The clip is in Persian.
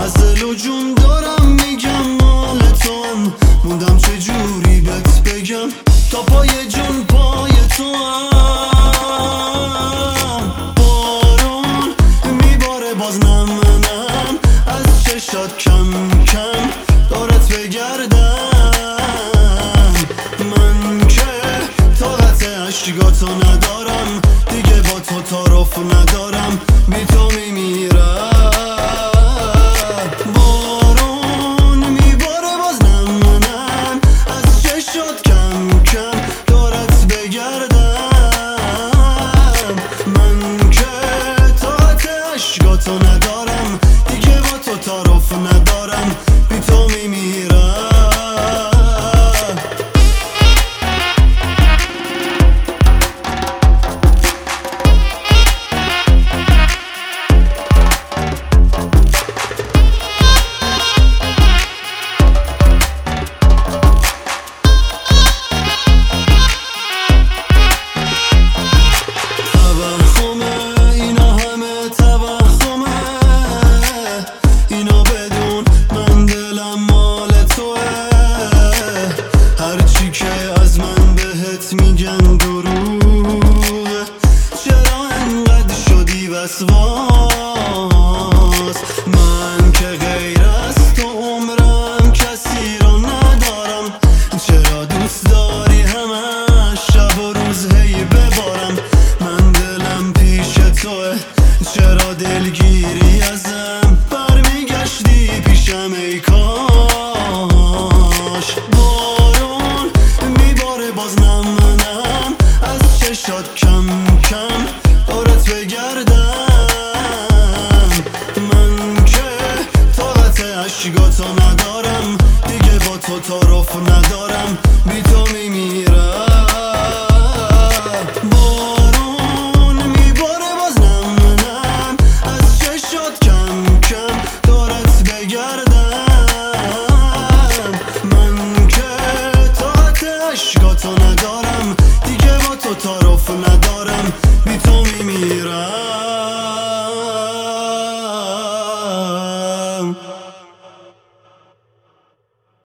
از دل و جون دارم میگم مال تو هم، موندم چجوری بهت بگم تا پای جون پای تو هم. بارون میباره باز نم نم از چشات کم کم دارت بگردم. من که طاقت عشقاتو ندارم دیگه، با تو تعارف ندارم، بی تو میمیرم. بارون میباره باز نم نم از چشات کم کم دارت بگردم. من که طاقت عشقاتو ندارم دیگه، با تو تعارف ندارم، بی تو میمیرم. میگن دروغه، چرا انقدر شدی وسواس؟ من که غیر از تو عمرم کسی رو ندارم، چرا دوست داری همه شب و روز هی ببارم؟ من دلم پیش توه، چرا دلگیری ازم برمیگشتی پیشم ای کاش؟ بارون میباره باز نم نم از چشات کم کم دارت بگردم. من که طاقت عشقاتو ندارم دیگه، با تو تعارف ندارم، بی تو میمیرم. بارون میباره باز نم نم از چشات کم کم دارت بگردم. من که طاقت عشقاتو ندارم دیگه، با تو تعارف ندارم، بی تو میمیرم.